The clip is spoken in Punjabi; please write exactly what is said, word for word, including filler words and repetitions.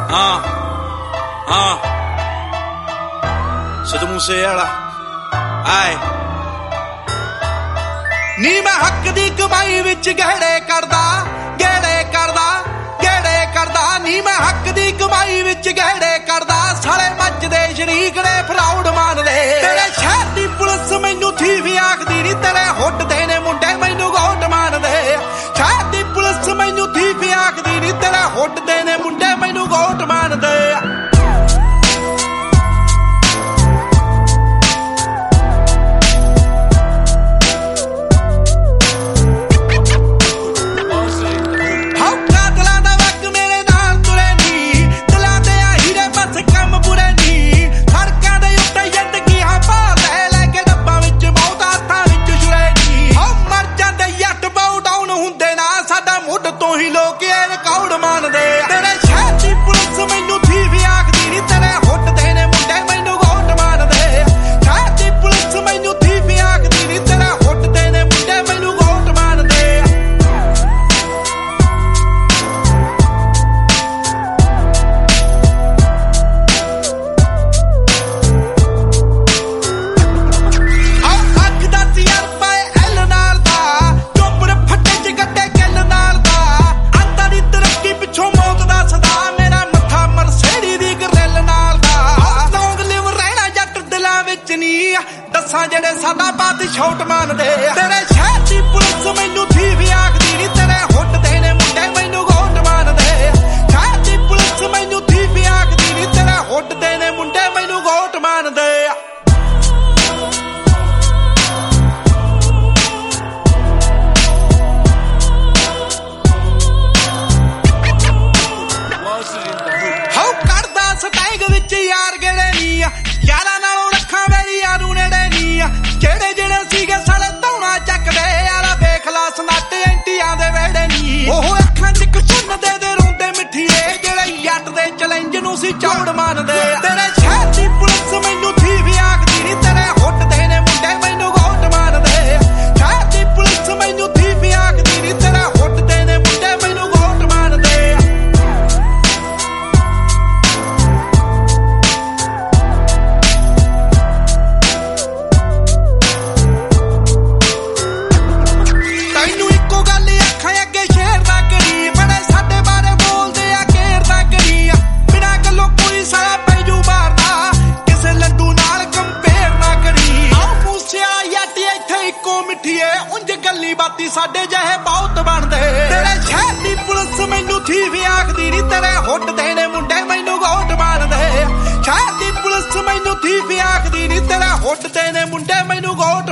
ਹਾਂ ਹਾਂ ਸਿੱਧੂ ਮੂਸੇ ਵਾਲਾ ਆਏ ਨੀ ਮੈਂ ਹੱਕ ਦੀ ਕਮਾਈ ਵਿੱਚ ਗਹਿੜੇ ਕਰਦਾ ਗਹਿੜੇ ਕਰਦਾ ਗਹਿੜੇ ਕਰਦਾ ਨੀ ਮੈਂ ਹੱਕ ਦੀ ਕਮਾਈ ਵਿੱਚ ਗਹਿੜੇ ਕਰਦਾ ਸਾਲੇ ਮੱਚਦੇ ਸ਼ਰੀਕ ਨੇ ਫਰਾਉਡ ਮਾਨਦੇ ਤੇਰੇ ਸ਼ਹਿਰ ਦੀ ਪੁਲਿਸ ਮੈਨੂੰ ਥੀ ਵੀ ਆਖਦੀ ਨੀ ਤੇਰੇ ਹੁੱਟਦੇ ਨੇ ਮੁੰਡੇ ਮੈਨੂੰ ਗੋਟ ਮਾਨਦੇ ਸ਼ਹਿਰ ਦੀ ਪੁਲਿਸ ਮੈਨੂੰ ਥੀ ਵੀ ਆਖਦੀ ਨੀ ਤੇਰੇ ਹੁੱਟਦੇ ਨੇ ਮੁੰਡੇ ਮੈਨੂੰ ਗੋਟ ਮਾਨਦੇ ਦੱਸਾਂ ਜਿਹੜੇ ਸਾਡਾ ਬਾਤ ਛੋਟ ਮੰਨਦੇ ਤੇਰੇ ਸ਼ਹਿਰ ਦੀ ਪੁਲਿਸ ਮੈਨੂੰ ਥੀ ਵੀ ਆਖਦੀ ਨੀ ਤੇਰੇ ਹੁੱਟਦੇ ਨੇ ਮੁੰਡੇ ਮੈਨੂੰ ਗੋਟ ਮੰਨਦੇ ਸ਼ਹਿਰ ਦੀ ਪੁਲਿਸ ਮੈਨੂੰ ਥੀ ਵੀ ਆਖਦੀ ਨੀ ਤੇਰੇ ਹੁੱਟਦੇ ਨੇ ਮੁੰਡੇ ਮੈਨੂੰ ਗੋਟ ਮੰਨਦੇ ਹਾਉ ਕਰਦਾ ਸਟੈਂਗ ਵਿੱਚ ਯਾਰ ਗੇੜੇ ਨੀ ਯਾਰਾਂ ਨਾਲੋਂ ਰੱਖਾਂ ਮੇਰੀ ਯਾਰੂ ਨੇੜੇ ਨੀ ਜਿਹੜੇ ਜਿਹੜੇ ਸੀਗੇ ਸਾਲੇ ਧੌਣਾ ਚੱਕਦੇ ਯਾਰਾ ਵੇਖ ਲਾ ਸਨੱਟ ਐਂਟੀਆਂ ਦੇ ਵੇੜੇ ਨੀ ਉਹ ਅੱਖਾਂ ਚ ਕਸੁੰਨ ਦੇ ਦੇ ਰੋਂਦੇ ਮਿੱਠੀਏ ਜਿਹੜੇ ਜੱਟ ਦੇ ਚੈਲੰਜ ਨੂੰ ਸੀ ਚੌੜ ਮੰਨਦੇ ਤੇਰੇ ਸ਼ਹਿਰ ਦੀ ਪੁਲਿਸ ਮੈਨੂੰ ਥੀ ਵੀ ਆਖਦੀ ਨੀ ਤੇਰੇ ਹੁੱਟਦੇ ਨੇ ਮੁੰਡੇ ਮੈਨੂੰ ਗੋਟ ਮੰਨਦੇ ਸ਼ਹਿਰ ਦੀ ਪੁਲਿਸ ਮੈਨੂੰ ਥੀ ਵੀ ਆਖਦੀ ਨੀ ਤੇਰੇ ਹੁੱਟਦੇ ਨੇ ਮੁੰਡੇ ਮੈਨੂੰ ਗੋਟ ਮੰਨਦੇ ਬਾਤੀ ਸਾਡੇ ਜਿਹੇ ਬਹੁਤ ਬਣਦੇ ਤੇਰੇ ਸ਼ਹਿਰ ਦੀ ਪੁਲਿਸ ਮੈਨੂੰ ਥੀ ਵੀ ਆਖਦੀ ਨੀ ਤੇਰੇ ਹੁੱਟਦੇ ਨੇ ਮੁੰਡੇ ਮੈਨੂੰ ਗੋਟ ਮੰਨਦੇ ਸ਼ਹਿਰ ਦੀ ਪੁਲਿਸ ਮੈਨੂੰ ਥੀ ਵੀ ਆਖਦੀ ਨੀ ਤੇਰੇ ਹੁੱਟਦੇ ਨੇ ਮੁੰਡੇ ਮੈਨੂੰ ਗੋਟ